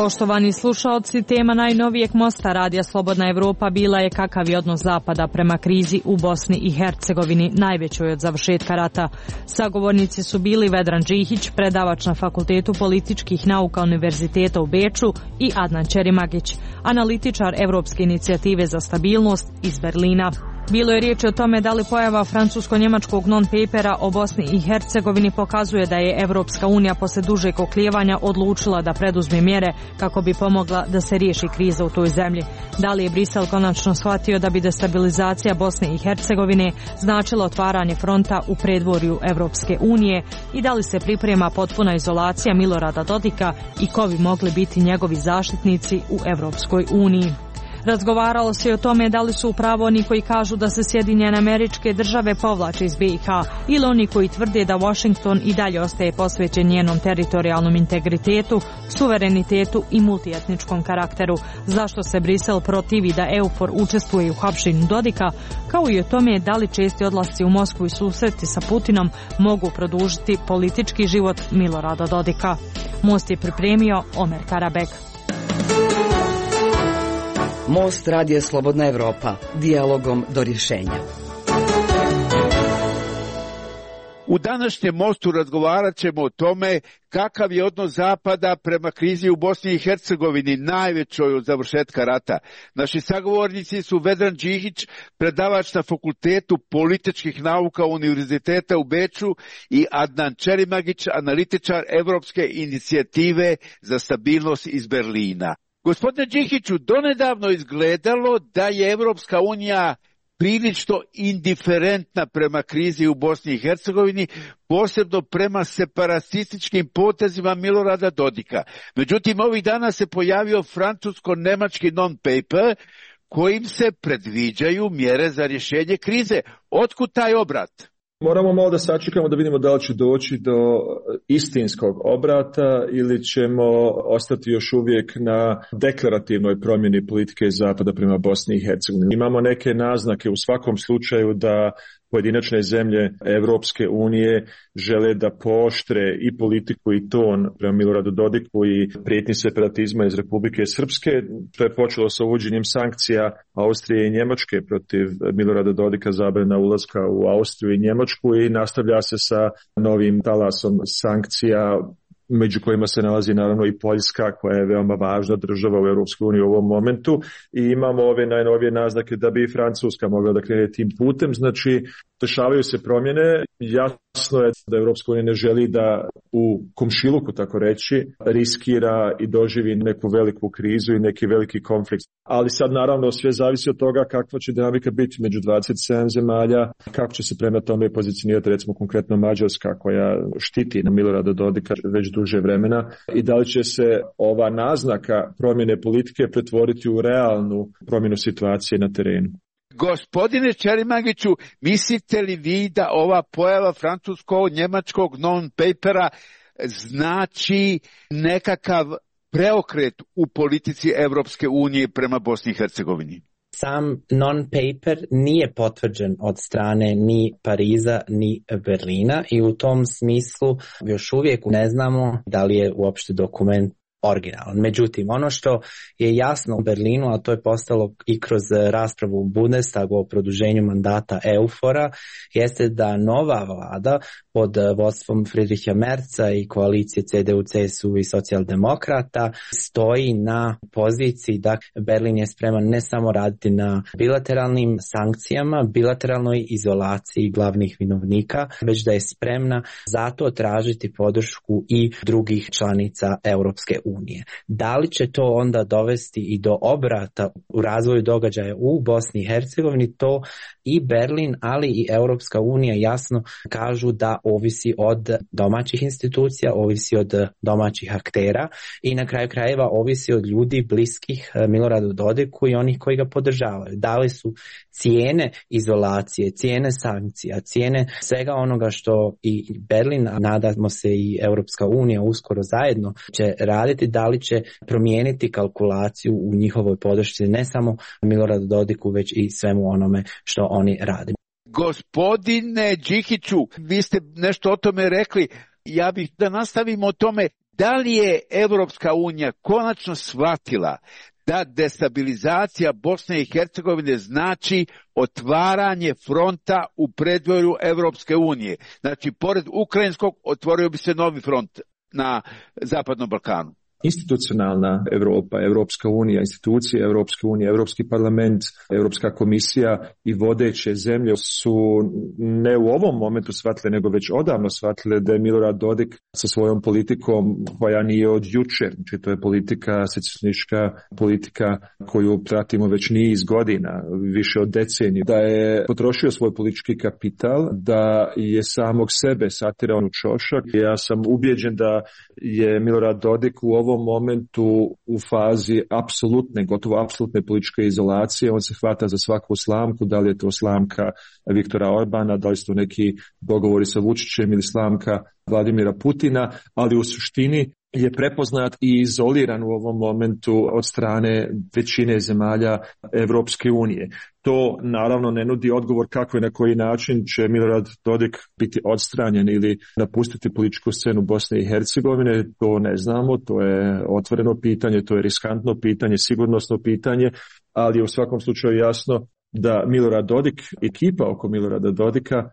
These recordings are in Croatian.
Poštovani slušaoci, tema najnovijeg mosta Radija Slobodna Evropa bila je kakav je odnos Zapada prema krizi u Bosni i Hercegovini, najvećoj od završetka rata. Sagovornici su bili Vedran Džihić, predavač na Fakultetu političkih nauka Univerziteta u Beču, i Adnan Ćerimagić, analitičar Evropske inicijative za stabilnost iz Berlina. Bilo je riječi o tome da li pojava francusko-njemačkog non-papera o Bosni i Hercegovini pokazuje da je Evropska unija posle dužeg oklijevanja odlučila da preduzme mjere kako bi pomogla da se riješi kriza u toj zemlji. Da li je Brisel konačno shvatio da bi destabilizacija Bosne i Hercegovine značila otvaranje fronta u predvorju Evropske unije i da li se priprema potpuna izolacija Milorada Dodika i ko bi mogli biti njegovi zaštitnici u Evropskoj uniji. Razgovaralo se i o tome da li su u pravu oni koji kažu da se Sjedinjene Američke Države povlače iz BiH ili oni koji tvrde da Washington i dalje ostaje posvećen njenom teritorijalnom integritetu, suverenitetu i multietničkom karakteru. Zašto se Brisel protivi da EUFOR učestvuje u hapšenju Dodika, kao i o tome da li česti odlasci u Moskvu i susreti sa Putinom mogu produžiti politički život Milorada Dodika. Most je pripremio Omer Karabek. Most Radija Slobodna Evropa, dijalogom do rješenja. U današnjem mostu razgovarat ćemo o tome kakav je odnos Zapada prema krizi u Bosni i Hercegovini, najvećoj od završetka rata. Naši sagovornici su Vedran Džihić, predavač na Fakultetu političkih nauka Univerziteta u Beču, i Adnan Ćerimagić, analitičar Evropske inicijative za stabilnost iz Berlina. Gospodine Džihiću, donedavno izgledalo da je Evropska unija prilično indiferentna prema krizi u Bosni i Hercegovini, posebno prema separatističkim potezima Milorada Dodika. Međutim, ovih dana se pojavio francusko-nemački non-paper kojim se predviđaju mjere za rješenje krize. Otkud taj obrat? Moramo malo da sačekamo da vidimo da li će doći do istinskog obrata ili ćemo ostati još uvijek na deklarativnoj promjeni politike Zapada prema Bosni i Hercegovini. Imamo neke naznake u svakom slučaju da pojedinačne zemlje Evropske unije žele da pooštre i politiku i ton prema Miloradu Dodiku i prijetnji separatizma iz Republike Srpske. To je počelo sa uvođenjem sankcija Austrije i Njemačke protiv Milorada Dodika, zabrana ulaska u Austriju i Njemačku, i nastavlja se sa novim talasom sankcija, među kojima se nalazi naravno i Poljska, koja je veoma važna država u Europskoj uniji u ovom momentu, i imamo ove najnovije naznake da bi i Francuska mogla da krene tim putem. Znači, dešavaju se promjene. Jasno je da Europska unija ne želi da u komšiluku, tako reći, riskira i doživi neku veliku krizu i neki veliki konflikt. Ali sad naravno sve zavisi od toga kakva će dinamika biti među 27 zemalja, kako će se prema tome pozicionirati recimo konkretno Mađarska, koja štiti na Milorada Dodika već duže vremena, i da li će se ova naznaka promjene politike pretvoriti u realnu promjenu situacije na terenu. Gospodine Ćerimagiću, mislite li vi da ova pojava francusko-njemačkog non-papera znači nekakav preokret u politici Evropske unije prema Bosni i Hercegovini? Sam non-paper nije potvrđen od strane ni Pariza ni Berlina i u tom smislu još uvijek ne znamo da li je uopšte dokument originalan. Međutim, ono što je jasno u Berlinu, a to je postalo i kroz raspravu u Bundestagu o produženju mandata EUFOR-a, jeste da nova vlada pod vodstvom Friedricha Merza i koalicije CDU, CSU i socijaldemokrata stoji na poziciji da Berlin je spreman ne samo raditi na bilateralnim sankcijama, bilateralnoj izolaciji glavnih vinovnika, već da je spremna zato tražiti podršku i drugih članica Europske unije. Da li će to onda dovesti i do obrata u razvoju događaja u Bosni i Hercegovini, to i Berlin, ali i Europska unija jasno kažu da ovisi od domaćih institucija, ovisi od domaćih aktera i na kraju krajeva ovisi od ljudi bliskih Miloradu Dodiku i onih koji ga podržavaju. Da li su cijene izolacije, cijene sankcija, cijene svega onoga što i Berlin, a nadamo se i Europska unija uskoro zajedno će raditi, da li će promijeniti kalkulaciju u njihovoj podršci ne samo Miloradu Dodiku, već i svemu onome što oni rade. Gospodine Džihiću, vi ste nešto o tome rekli. Ja bih da nastavimo o tome Da li je Evropska unija konačno shvatila da destabilizacija Bosne i Hercegovine znači otvaranje fronta u predvorju Evropske unije? Znači, pored ukrajinskog otvorio bi se novi front na Zapadnom Balkanu. Institucionalna Europa, Evropska unija, institucije Evropske unije, Evropski parlament, Europska komisija i vodeće zemlje su ne u ovom momentu shvatile, nego već odavno shvatile da je Milorad Dodik sa svojom politikom koja nije od jučer, znači to je politika, secesionistička politika koju pratimo već niz godina, više od deceniju, da je potrošio svoj politički kapital, da je samog sebe satirao u čošak. Ja sam ubijeđen da je Milorad Dodik u ovom momentu u fazi apsolutne, gotovo apsolutne političke izolacije. On se hvata za svaku slamku, da li je to slamka Viktora Orbana, da li su to neki dogovori sa Vučićem ili slamka Vladimira Putina, ali u suštini je prepoznat i izoliran u ovom momentu od strane većine zemalja Evropske unije. To naravno ne nudi odgovor kako i na koji način će Milorad Dodik biti odstranjen ili napustiti političku scenu Bosne i Hercegovine. To ne znamo, to je otvoreno pitanje, to je riskantno pitanje, sigurnosno pitanje, ali je u svakom slučaju jasno da Milorad Dodik, ekipa oko Milorada Dodika,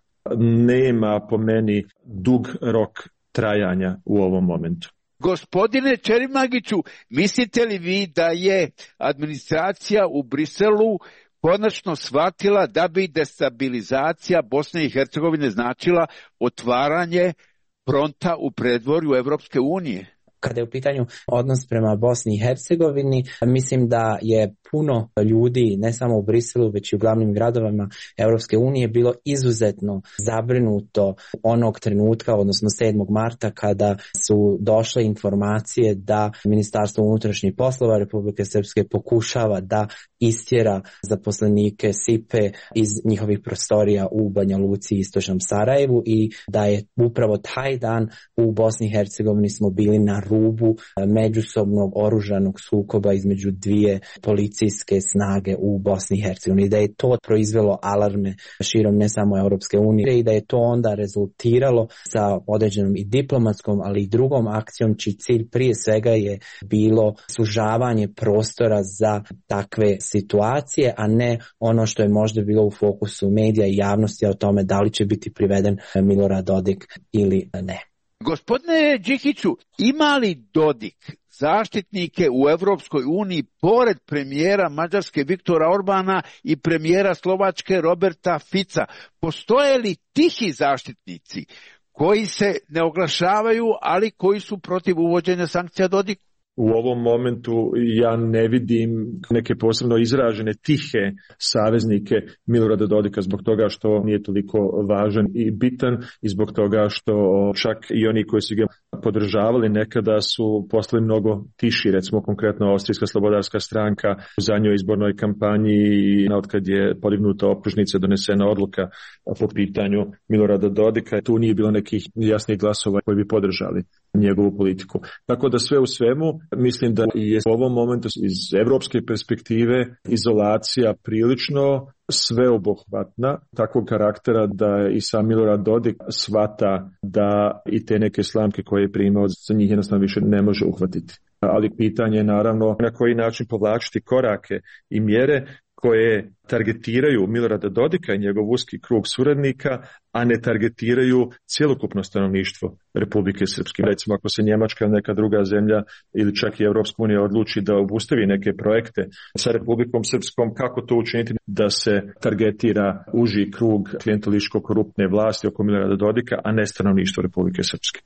nema po meni dug rok trajanja u ovom momentu. Gospodine Čerimagiću, mislite li vi da je administracija u Briselu konačno shvatila da bi destabilizacija Bosne i Hercegovine značila otvaranje fronta u predvorju Evropske unije? Kada je u pitanju odnos prema Bosni i Hercegovini, mislim da je puno ljudi, ne samo u Briselu, već i u glavnim gradovima Europske unije, bilo izuzetno zabrinuto onog trenutka, odnosno 7. marta, kada su došle informacije da Ministarstvo unutrašnjih poslova Republike Srpske pokušava da istjera zaposlenike SIPE iz njihovih prostorija u Banja Luci i istočnom Sarajevu i da je upravo taj dan u Bosni i Hercegovini smo bili na rubu međusobnog oružanog sukoba između dvije policijske snage u Bosni i Hercegovini. Da je to proizvelo alarme širom ne samo Europske unije i da je to onda rezultiralo sa određenom i diplomatskom, ali i drugom akcijom, čiji cilj prije svega je bilo sužavanje prostora za takve situacije, a ne ono što je možda bilo u fokusu medija i javnosti o tome da li će biti priveden Milorad Dodik ili ne. Gospodine Đikiću, ima li Dodik zaštitnike u Evropskoj uniji pored premijera Mađarske Viktora Orbana i premijera Slovačke Roberta Fica? Postoje li tihi zaštitnici koji se ne oglašavaju, ali koji su protiv uvođenja sankcija Dodiku? U ovom momentu ja ne vidim neke posebno izražene tihe saveznike Milorada Dodika zbog toga što nije toliko važan i bitan i zbog toga što čak i oni koji su ga podržavali nekada su postali mnogo tiši, recimo konkretno Austrijska slobodarska stranka u zadnjoj izbornoj kampanji i otkad je podignuta optužnica, donesena odluka po pitanju Milorada Dodika, tu nije bilo nekih jasnih glasova koji bi podržali njegovu politiku. Tako da sve u svemu mislim da je u ovom momentu iz evropske perspektive izolacija prilično sveobuhvatna, takvog karaktera da i sam Milorad Dodik shvata da i te neke slamke koje je primao za njih jednostavno više ne može uhvatiti. Ali pitanje je naravno na koji način povlačiti korake i mjere koje targetiraju Milorada Dodika i njegov uski krug suradnika, a ne targetiraju cjelokupno stanovništvo Republike Srpske. Recimo ako se Njemačka ili neka druga zemlja ili čak i Evropska unija odluči da obustavi neke projekte sa Republikom Srpskom, kako to učiniti da se targetira uži krug klijentelističko-koruptne vlasti oko Milorada Dodika, a ne stanovništvo Republike Srpske.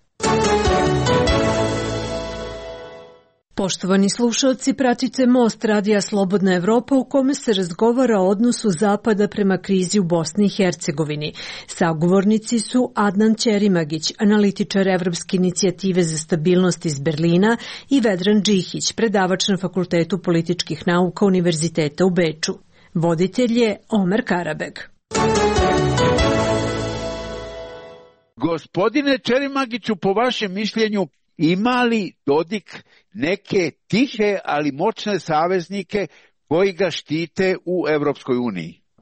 Poštovani slušalci, pratite Most Radija Slobodna Evropa u kome se razgovara o odnosu Zapada prema krizi u Bosni i Hercegovini. Sagovornici su Adnan Ćerimagić, analitičar Evropske inicijative za stabilnost iz Berlina, i Vedran Đihić, predavač na Fakultetu političkih nauka Univerziteta u Beču. Voditelj je Omer Karabeg. Gospodine Ćerimagiću, po vašem mišljenju, ima li Dodik neke tihe, ali moćne saveznike koji ga štite u Evropskoj uniji?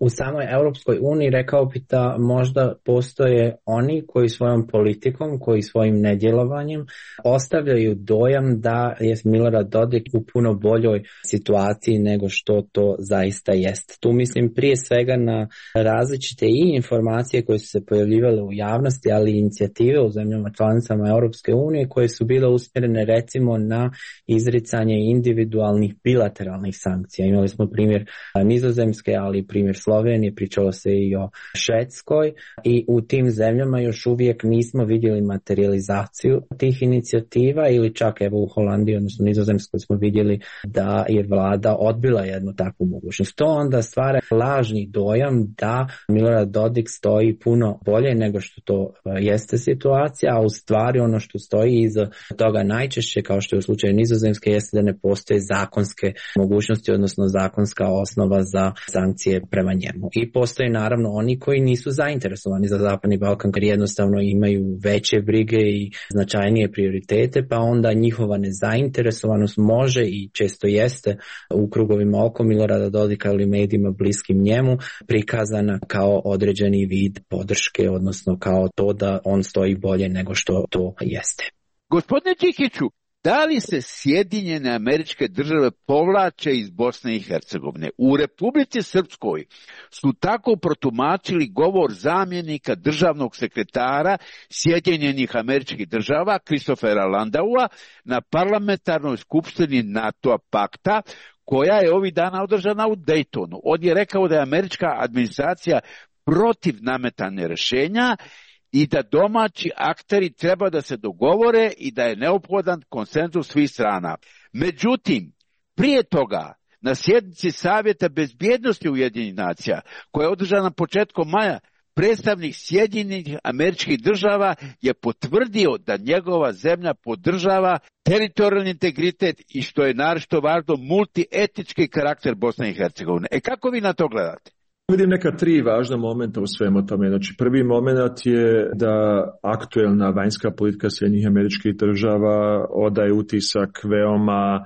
U samoj Europskoj uniji rekao bi da možda postoje oni koji svojom politikom, koji svojim nedjelovanjem ostavljaju dojam da je Milorad Dodik u puno boljoj situaciji nego što to zaista jest. Tu mislim prije svega na različite i informacije koje su se pojavljivale u javnosti, ali i inicijative u zemljama članicama Europske unije koje su bile usmjerene recimo na izricanje individualnih bilateralnih sankcija. Imali smo primjer Nizozemske, ali i primjer Slovenije, pričalo se i o Švedskoj i u tim zemljama još uvijek nismo vidjeli materializaciju tih inicijativa ili čak evo u Holandiji, odnosno Nizozemskoj smo vidjeli da je vlada odbila jednu takvu mogućnost. To onda stvara lažni dojam da Milorad Dodik stoji puno bolje nego što to jeste situacija, a u stvari ono što stoji iza toga najčešće, kao što je u slučaju Nizozemske, jeste da ne postoje zakonske mogućnosti, odnosno zakonska osnova za sankcije prema njemu. I postoje naravno oni koji nisu zainteresovani za Zapadni Balkan, jer jednostavno imaju veće brige i značajnije prioritete, pa onda njihova nezainteresovanost može i često jeste u krugovima oko Milorada Dodika ili medijima bliskim njemu prikazana kao određeni vid podrške, odnosno kao to da on stoji bolje nego što to jeste. Gospodine Čikiću, da li se Sjedinjene Američke Države povlače iz Bosne i Hercegovine? U Republici Srpskoj su tako protumačili govor zamjenika državnog sekretara Sjedinjenih Američkih Država Christophera Landaua na parlamentarnoj skupštini NATO pakta koja je ovih dana održana u Daytonu. On je rekao da je američka administracija protiv nametanja rješenja i da domaći akteri treba da se dogovore i da je neophodan konsenzus svih strana. Međutim, prije toga, na sjednici Savjeta bezbjednosti Ujedinjenih nacija, koja je održana početkom maja, predstavnik Sjedinjenih Američkih Država je potvrdio da njegova zemlja podržava teritorijalni integritet i, što je naročito važno, multietnički karakter Bosne i Hercegovine. Kako vi na to gledate? Vidim neka tri važna momenta u svemu tome. Znači, prvi moment je da aktuelna vanjska politika Sjedinjenih Američkih Država odaje utisak veoma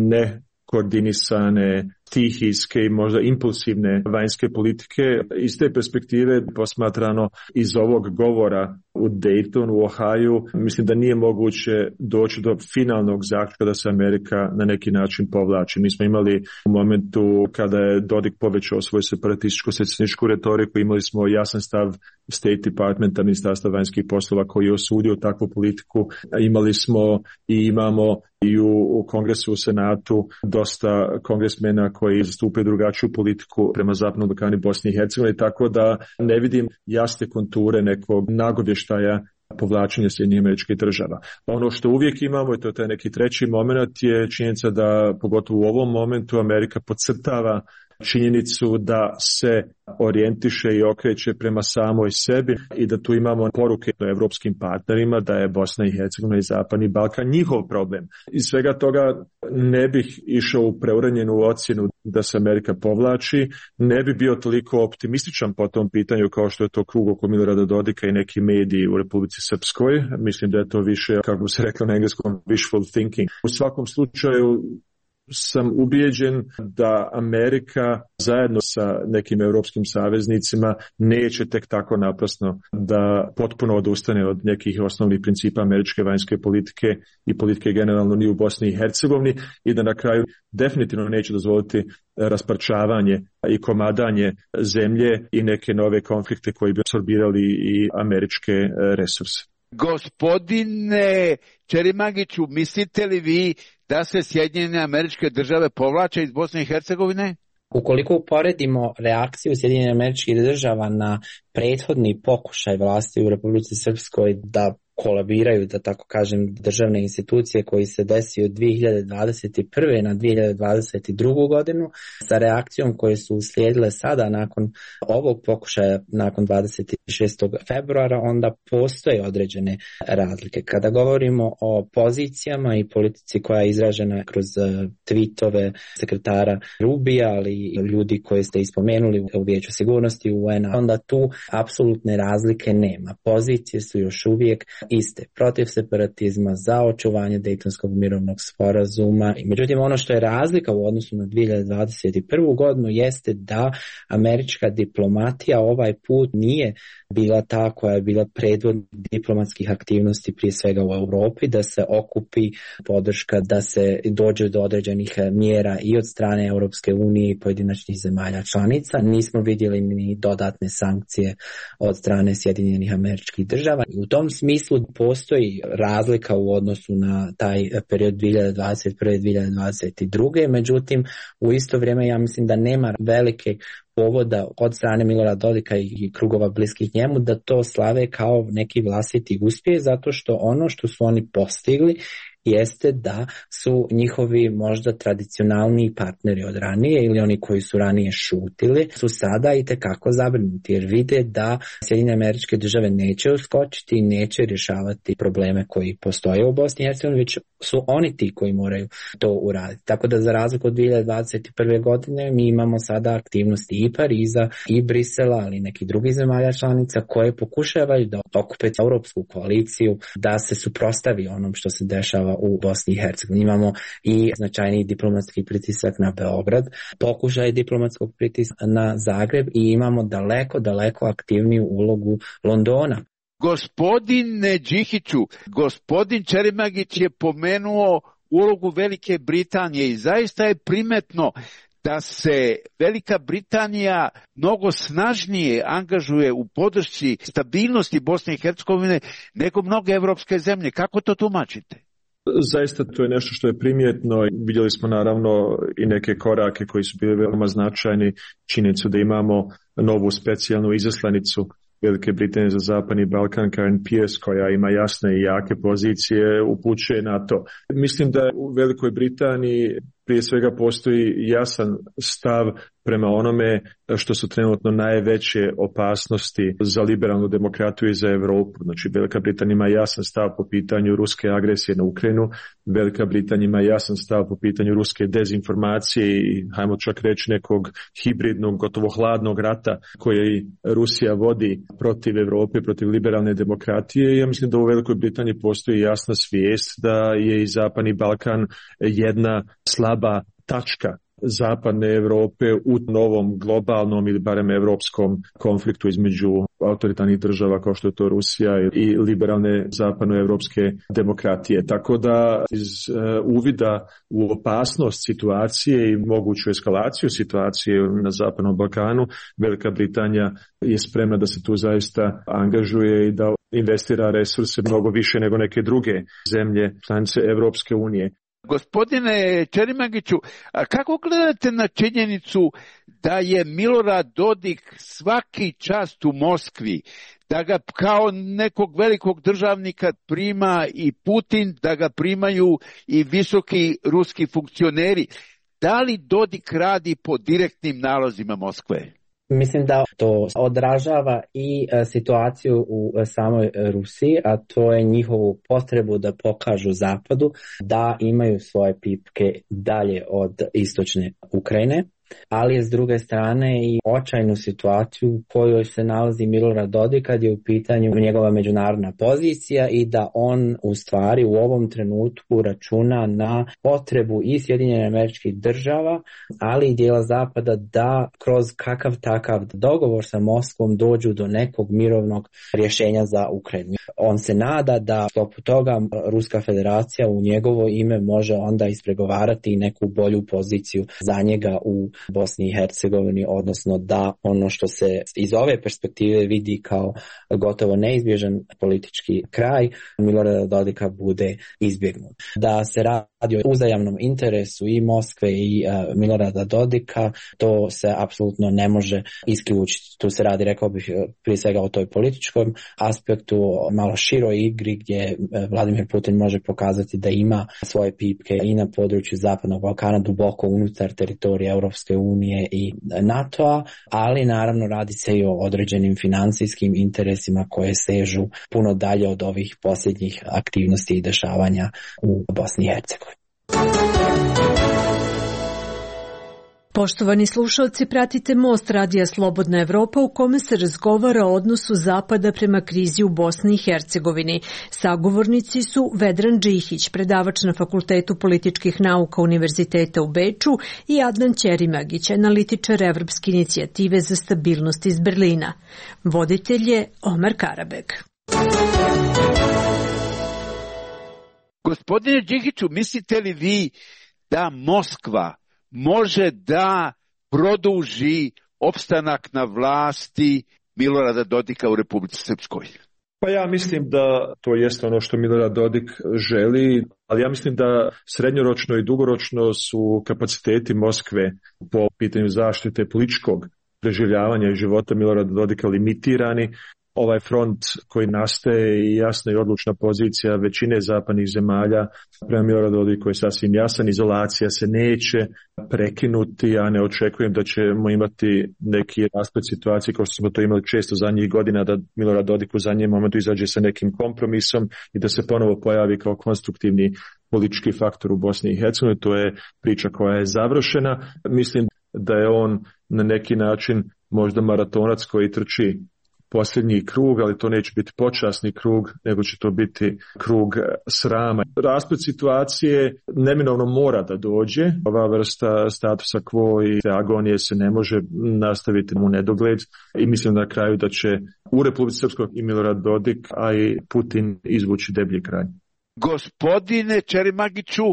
nekoordinisane, stihijske i možda impulsivne vanjske politike. Iz te perspektive posmatrano iz ovog govora u Daytonu, u Ohaju, mislim da nije moguće doći do finalnog zaključka da se Amerika na neki način povlači. Mi smo imali u momentu kada je Dodik povećao svoju separatističko-secesionističku retoriku, imali smo jasan stav State Departmenta, Ministarstva vanjskih poslova koji je osudio takvu politiku. Imali smo i imamo i u Kongresu, u Senatu dosta kongresmena koji zastupaju drugačiju politiku prema Zapadnom Balkanu i Bosni i Hercegovini, tako da ne vidim jasne konture nekog nagovještaja povlačenja Sjedinjenih Američkih Država. Ono što uvijek imamo, i to je taj neki treći moment, je činjenica da pogotovo u ovom momentu Amerika podcrtava činjenicu da se orijentiše i okreće prema samoj sebi i da tu imamo poruke evropskim partnerima da je Bosna i Hercegovina i Zapadni Balkan njihov problem. Iz svega toga ne bih išao u preuranjenu ocjenu da se Amerika povlači, ne bi bio toliko optimističan po tom pitanju kao što je to krug oko Milorada Dodika i neki mediji u Republici Srpskoj. Mislim da je to više, kako se reklo na engleskom, wishful thinking. U svakom slučaju sam ubijeđen da Amerika zajedno sa nekim europskim saveznicima neće tek tako naprasno da potpuno odustane od nekih osnovnih principa američke vanjske politike i politike generalno ni u Bosni i Hercegovini i da na kraju definitivno neće dozvoliti rasparčavanje i komadanje zemlje i neke nove konflikte koji bi apsorbirali i američke resurse. Gospodine Čerimagiću, mislite li vi da se Sjedinjene Američke Države povlače iz Bosne i Hercegovine? Ukoliko uporedimo reakciju Sjedinjenih Američkih Država na prethodni pokušaj vlasti u Republici Srpskoj da kolabiraju, da tako kažem, državne institucije koji se desio od 2021. na 2022. godinu sa reakcijom koje su uslijedile sada nakon ovog pokušaja, nakon 26. februara, onda postoje određene razlike. Kada govorimo o pozicijama i politici koja je izražena kroz tweetove sekretara Rubija, ali i ljudi koje ste ispomenuli u Vijeću sigurnosti UN-a, onda tu apsolutne razlike nema. Pozicije su još uvijek iste, protiv separatizma, za očuvanje Dejtonskog mirovnog sporazuma. Međutim, ono što je razlika u odnosu na 2021. godinu jeste da američka diplomatija ovaj put nije bila ta koja je bila predvodnik diplomatskih aktivnosti prije svega u Europi, da se okupi podrška, da se dođe do određenih mjera i od strane Europske unije i pojedinačnih zemalja članica. Nismo vidjeli ni dodatne sankcije od strane Sjedinjenih Američkih Država. U tom smislu postoji razlika u odnosu na taj period 2021-2022. Međutim, u isto vrijeme ja mislim da nema velike povoda od strane Milorada Dodika i krugova bliskih njemu da to slave kao neki vlastiti uspjeh, zato što ono što su oni postigli jeste da su njihovi možda tradicionalni partneri od ranije ili oni koji su ranije šutili su sada itekako zabrinuti jer vide da Sjedinjene Američke Države neće uskočiti i neće rješavati probleme koji postoje u Bosni i Hercegovini, već su oni ti koji moraju to uraditi. Tako da za razliku od 2021. godine mi imamo sada aktivnosti i Pariza i Brisela, ali i nekih drugih zemalja članica koje pokušavaju da okupe europsku koaliciju, da se suprotstavi onom što se dešava u Bosni i Hercegovini. Imamo i značajni diplomatski pritisak na Beograd, pokušaj diplomatskog pritiska na Zagreb i imamo daleko aktivniju ulogu Londona. Gospodine Đikiću, gospodin Čerimagić je pomenuo ulogu Velike Britanije i zaista je primetno da se Velika Britanija mnogo snažnije angažuje u podršci stabilnosti Bosne i Hercegovine nego mnoge evropske zemlje. Kako to tumačite? Zaista to je nešto što je primjetno. Vidjeli smo naravno i neke korake koji su bili veoma značajni. Činjenicu da imamo novu specijalnu izaslanicu Velike Britanije za Zapadni Balkan, Karen Pierce, koja ima jasne i jake pozicije, upućuje na to. Mislim da u Velikoj Britaniji prije svega postoji jasan stav prema onome što su trenutno najveće opasnosti za liberalnu demokratiju i za Europu. Znači, Velika Britanija ima jasan stav po pitanju ruske agresije na Ukrajinu, Velika Britanija ima jasan stav po pitanju ruske dezinformacije i, hajmo čak reći, nekog hibridnog, gotovo hladnog rata koji Rusija vodi protiv Europe, protiv liberalne demokratije. Ja mislim da u Velikoj Britaniji postoji jasna svijest da je i Zapadni Balkan jedna slaba tačka Zapadne Europe u novom globalnom ili barem europskom konfliktu između autoritarnih država kao što je to Rusija i liberalne zapadnoevropske demokratije. Tako da iz uvida u opasnost situacije i moguću eskalaciju situacije na Zapadnom Balkanu, Velika Britanija je spremna da se tu zaista angažuje i da investira resurse mnogo više nego neke druge zemlje članice Europske unije. Gospodine Čerimagiću, a kako gledate na činjenicu da je Milorad Dodik svaki čast u Moskvi, da ga kao nekog velikog državnika prima i Putin, da ga primaju i visoki ruski funkcioneri? Da li Dodik radi po direktnim nalozima Moskve? Mislim da to odražava i situaciju u samoj Rusiji, a to je njihovu potrebu da pokažu Zapadu da imaju svoje pipke dalje od istočne Ukrajine, ali je s druge strane i očajnu situaciju u kojoj se nalazi Milorad Dodik kad je u pitanju njegova međunarodna pozicija i da on u stvari u ovom trenutku računa na potrebu i Sjedinjenih Američkih Država, ali i dijela Zapada da kroz kakav takav dogovor sa Moskvom dođu do nekog mirovnog rješenja za Ukrajinu. On se nada da sklopu toga Ruska federacija u njegovo ime može onda ispregovarati neku bolju poziciju za njega u Bosni i Hercegovini, odnosno da ono što se iz ove perspektive vidi kao gotovo neizbježan politički kraj Milorada Dodika bude izbjegnut. Da se radi o uzajamnom interesu i Moskve i Milorada Dodika, to se apsolutno ne može isključiti. Tu se radi, rekao bih, prije svega o toj političkom aspektu, malo široj igri gdje Vladimir Putin može pokazati da ima svoje pipke i na području Zapadnog Balkana, duboko unutar teritorija Europske unije i NATO-a, ali naravno radi se i o određenim financijskim interesima koje sežu puno dalje od ovih posljednjih aktivnosti i dešavanja u Bosni i Hercegovini. Poštovani slušalci, pratite Most radija Slobodna Evropa u kome se razgovara o odnosu Zapada prema krizi u Bosni i Hercegovini. Sagovornici su Vedran Džihić, predavač na Fakultetu političkih nauka Univerziteta u Beču, i Adnan Ćerimagić, analitičar Evropske inicijative za stabilnost iz Berlina. Voditelj je Omer Karabeg. Gospodine Džihiću, mislite li vi da Moskva može da produži opstanak na vlasti Milorada Dodika u Republici Srpskoj? Pa ja mislim da to jest ono što Milorad Dodik želi, ali ja mislim da srednjoročno i dugoročno su kapaciteti Moskve po pitanju zaštite političkog preživljavanja i života Milorada Dodika limitirani. Ovaj front koji nastaje i jasna i odlučna pozicija većine zapadnih zemalja prema Miloradu Dodiku je sasvim jasan. Izolacija se neće prekinuti, ja ne očekujem da ćemo imati neki rasplet situacije kao što smo to imali često zadnjih godina, da Milorad Dodik u zadnjem momentu izađe sa nekim kompromisom i da se ponovo pojavi kao konstruktivni politički faktor u Bosni i Hercegovini. To je priča koja je završena. Mislim da je on na neki način možda maratonac koji trči posljednji krug, ali to neće biti počasni krug, nego će to biti krug srama. Rasplet situacije neminovno mora da dođe. Ova vrsta statusa quo i agonije se ne može nastaviti u nedogled i mislim na kraju da će u Republici Srpskoj i Milorad Dodik, a i Putin izvući deblji kraj. Gospodine Ćerimagiću,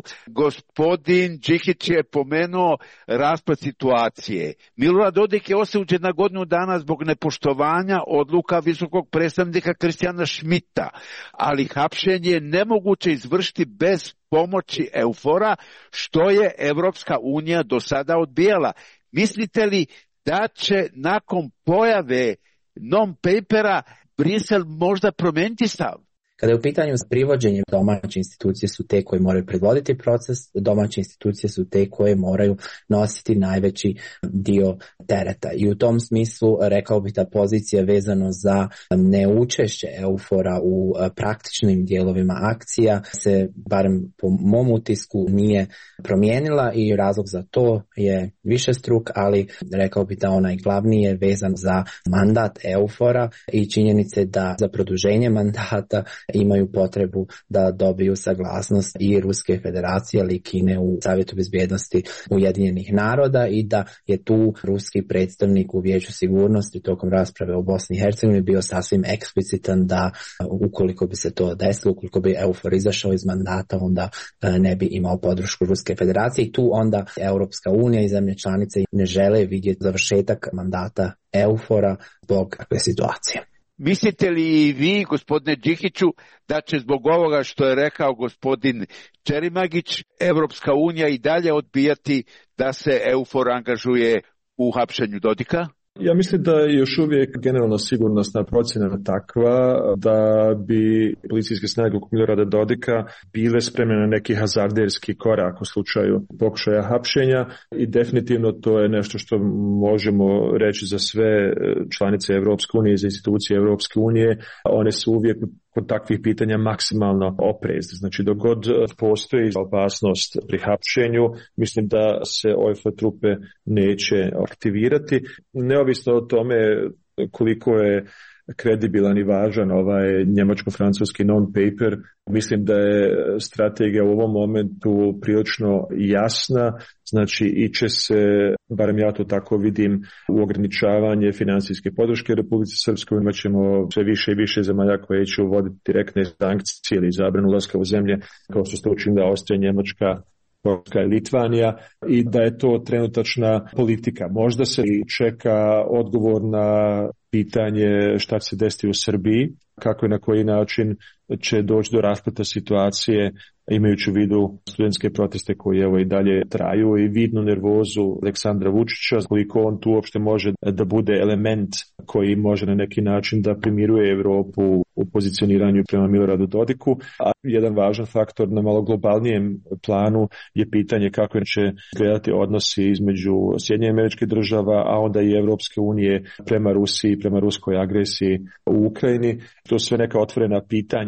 gospodin Džihić je pomenuo raspad situacije. Milorad Dodik je osuđen na godinu dana zbog nepoštovanja odluka visokog predstavnika Kristijana Šmita, ali hapšenje je nemoguće izvršiti bez pomoći EUFOR-a, što je Evropska unija do sada odbijala. Mislite li da će nakon pojave non-papera Brisel možda promijeniti stav? Kada je u pitanju privođenje, domaće institucije su te koje moraju predvoditi proces, domaće institucije su te koje moraju nositi najveći dio tereta. I u tom smislu rekao bih da pozicija vezano za neučešće EUFOR-a u praktičnim dijelovima akcija se, barem po mom utisku, nije promijenila i razlog za to je višestruk, ali rekao bih da onaj glavni je vezan za mandat EUFOR-a i činjenice da za produženje mandata imaju potrebu da dobiju saglasnost i Ruske federacije, ali i Kine u Savjetu bezbjednosti Ujedinjenih naroda i da je tu ruski predstavnik u Vijeću sigurnosti tokom rasprave o Bosni i Hercegovini bio sasvim eksplicitan da ukoliko bi se to desilo, ukoliko bi EUFOR izašao iz mandata, onda ne bi imao podršku Ruske federacije i tu onda Europska unija i zemlje članice ne žele vidjeti završetak mandata EUFOR-a zbog takve situacije. Mislite li i vi, gospodine Džihiću, da će zbog ovoga što je rekao gospodin Ćerimagić, Evropska unija i dalje odbijati da se EUFOR angažuje u hapšenju Dodika? Ja mislim da je još uvijek generalno sigurnosna procjena takva da bi policijske snage oko Milorada Dodika bile spremne na neki hazarderski korak u slučaju pokušaja hapšenja i definitivno to je nešto što možemo reći za sve članice Evropske unije i za institucije Evropske unije. One su uvijek kod takvih pitanja maksimalno oprezne. Znači, dok god postoji opasnost pri hapšenju, mislim da se OFA trupe neće aktivirati. Neovisno o tome koliko je kredibilan i važan ovaj njemačko-francuski non-paper, mislim da je strategija u ovom momentu prilično jasna, znači iće se, barem ja to tako vidim, u ograničavanje financijske podrške Republici Srpskoj. Imat ćemo sve više i više zemalja koje će uvoditi direktne sankcije ili zabranu ulaska u zemlje, kao što ste učinila Austrija, Njemačka, Poljska i Litvanija, i da je to trenutačna politika. Možda se čeka odgovor na pitanje šta će se desiti u Srbiji, kako i na koji način će doći do raspleta situacije, imajući u vidu studentske proteste koji evo i dalje traju i vidnu nervozu Aleksandra Vučića, koliko on tu uopšte može da bude element koji može na neki način da primiruje Evropu u pozicioniranju prema Miloradu Dodiku. A jedan važan faktor na malo globalnijem planu je pitanje kako će gledati odnosi između Sjedinjenih Američkih Država, a onda i Evropske unije prema Rusiji, prema ruskoj agresiji u Ukrajini. To su sve neka otvorena pitanja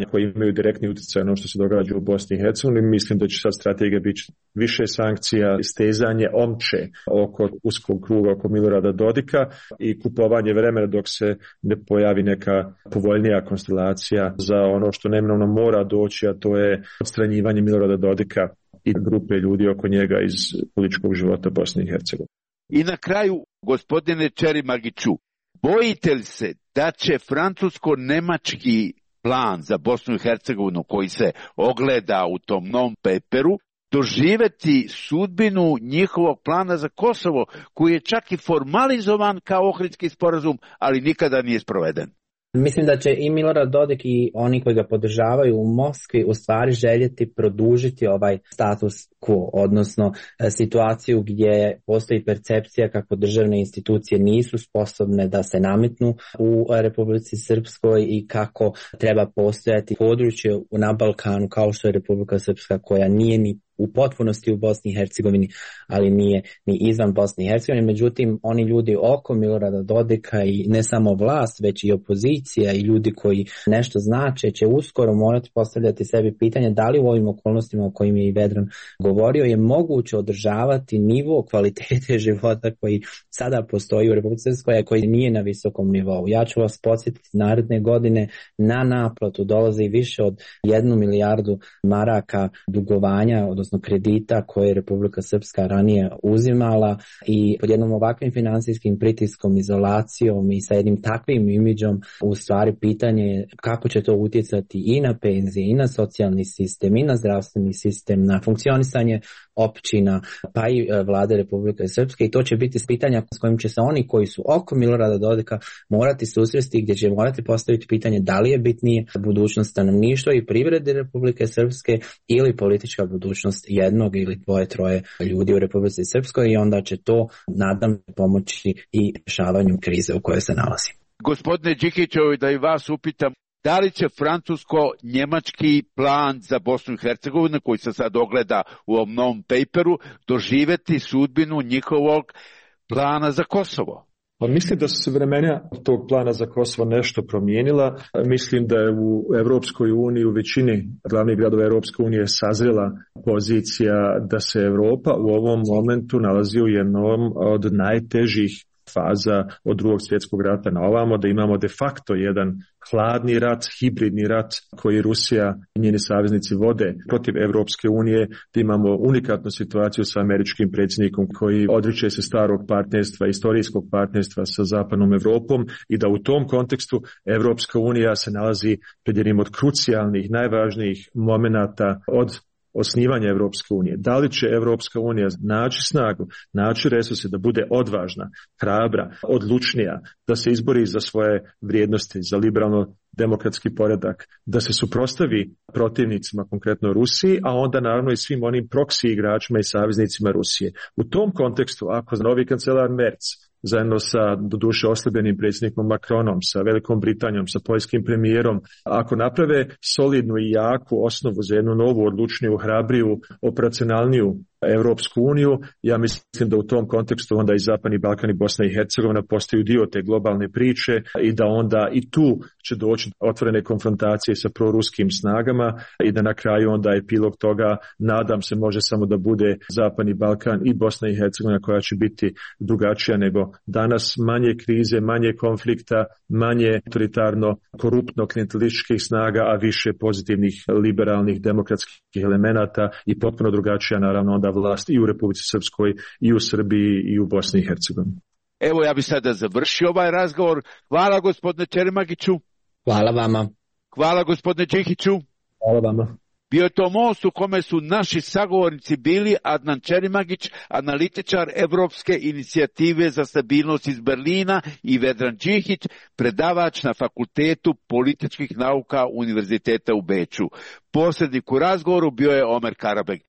koji imaju direktni utjecaj na ono što se događa u Bosni i Hercegovini. Mislim da će sad strategija biti više sankcija, stezanje omče oko uskog kruga, oko Milorada Dodika i kupovanje vremena dok se ne pojavi neka povoljnija konstelacija za ono što neminovno mora doći, a to je odstranjivanje Milorada Dodika i grupe ljudi oko njega iz političkog života Bosne i Hercegovine. I na kraju, gospodine Čerimagiću, bojite li se da će francusko-nemački plan za Bosnu i Hercegovinu koji se ogleda u tom non-paperu doživjeti sudbinu njihovog plana za Kosovo, koji je čak i formalizovan kao Ohridski sporazum, ali nikada nije sproveden? Mislim da će i Milorad Dodik i oni koji ga podržavaju u Moskvi u stvari željeti produžiti ovaj status quo, odnosno situaciju gdje postoji percepcija kako državne institucije nisu sposobne da se nametnu u Republici Srpskoj i kako treba postojati područje na Balkanu kao što je Republika Srpska, koja nije ni u potpunosti u Bosni i Hercegovini, ali nije ni izvan Bosne i Hercegovine. Međutim, oni ljudi oko Milorada Dodika i ne samo vlast, već i opozicija i ljudi koji nešto znače će uskoro morati postavljati sebi pitanje da li u ovim okolnostima o kojim je i Vedran govorio je moguće održavati nivo kvalitete života koji sada postoji u Republici Srpskoj, a koji nije na visokom nivou. Ja ću vas podsjetiti, naredne godine na naplatu dolazi više od 1 milijardu maraka dugovanja, odnosno kredita koje je Republika Srpska ranije uzimala, i pod jednom ovakvim finansijskim pritiskom, izolacijom i sa jednim takvim imidžom u stvari pitanje je kako će to utjecati i na penzije, i na socijalni sistem, i na zdravstveni sistem, na funkcionisanje općina, pa i vlade Republike Srpske, i to će biti pitanja s kojim će se oni koji su oko Milorada Dodika morati susresti, gdje će morati postaviti pitanje da li je bitnije budućnost stanovništva i privrede Republike Srpske ili politička budućnost jednog ili dvoje, troje ljudi u Republici Srpskoj, i onda će to, nadam, pomoći i rješavanju krize u kojoj se nalazi. Gospodine Đikićevi, da i vas upitam, da li će francusko-njemački plan za Bosnu i Hercegovinu, koji se sad ogleda u ovom novom paperu, doživjeti sudbinu njihovog plana za Kosovo? Pa mislim da su se vremena tog plana za Kosovo nešto promijenila. Mislim da je u Europskoj uniji, u većini glavnih gradova Europske unije sazrela pozicija da se Europa u ovom momentu nalazi u jednom od najtežih faza od Drugog svjetskog rata na ovamo, da imamo de facto jedan hladni rat, hibridni rat koji Rusija i njeni saveznici vode protiv Europske unije, da imamo unikatnu situaciju sa američkim predsjednikom koji odriče se starog partnerstva, istorijskog partnerstva sa zapadnom Europom, i da u tom kontekstu Europska unija se nalazi pred jednim od krucijalnih, najvažnijih momenata od osnivanja Europske unije. Da li će Europska unija naći snagu, naći resurse da bude odvažna, hrabra, odlučnija, da se izbori za svoje vrijednosti, za liberalno demokratski poredak, da se suprotstavi protivnicima, konkretno Rusiji, a onda naravno i svim onim proksi igračima i saveznicima Rusije. U tom kontekstu, ako novi kancelar Merz zajedno sa doduše oslabljenim predsjednikom Macronom, sa Velikom Britanijom, sa poljskim premijerom, ako naprave solidnu i jaku osnovu za jednu novu, odlučniju, hrabriju, operacionalniju Europsku uniju, ja mislim da u tom kontekstu onda i Zapadni Balkan i Bosna i Hercegovina postaju dio te globalne priče, i da onda i tu će doći otvorene konfrontacije sa proruskim snagama, i da na kraju onda epilog toga, nadam se, može samo da bude Zapadni Balkan i Bosna i Hercegovina, koja će biti drugačija nego danas, manje krize, manje konflikta, manje autoritarno, koruptno klijentelističkih snaga, a više pozitivnih, liberalnih, demokratskih elemenata, i potpuno drugačija naravno onda vlast i u Republici Srpskoj, i u Srbiji, i u Bosni i Hercegovini. Evo, ja bih sada završio ovaj razgovor. Hvala gospodine Čerimagiću. Hvala vama. Hvala gospodine Đikiću. Hvala vama. Bio je to most u kome su naši sagovornici bili Adnan Čerimagić, analitičar Evropske inicijative za stabilnost iz Berlina, i Vedran Đikić, predavač na Fakultetu političkih nauka Univerziteta u Beču. Posrednik u razgovoru bio je Omer Karabeg.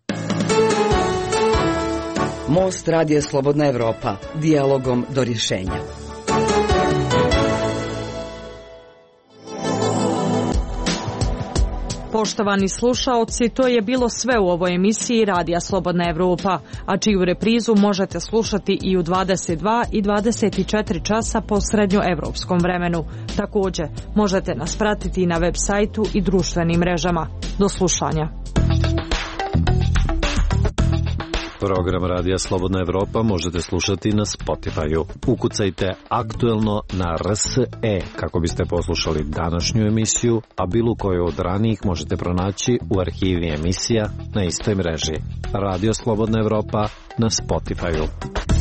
Most radija Slobodna Evropa, dijalogom do rješenja. Poštovani slušaoci, to je bilo sve u ovoj emisiji Radija Slobodna Evropa, a čiju reprizu možete slušati i u 22 i 24 časa po srednjoevropskom vremenu. Također, možete nas pratiti na web sajtu i društvenim mrežama. Do slušanja. Program Radija Slobodna Evropa možete slušati na Spotify-u. Ukucajte aktuelno na RSE kako biste poslušali današnju emisiju, a bilo koju od ranijih možete pronaći u arhivi emisija na istoj mreži. Radio Slobodna Evropa na Spotify-u.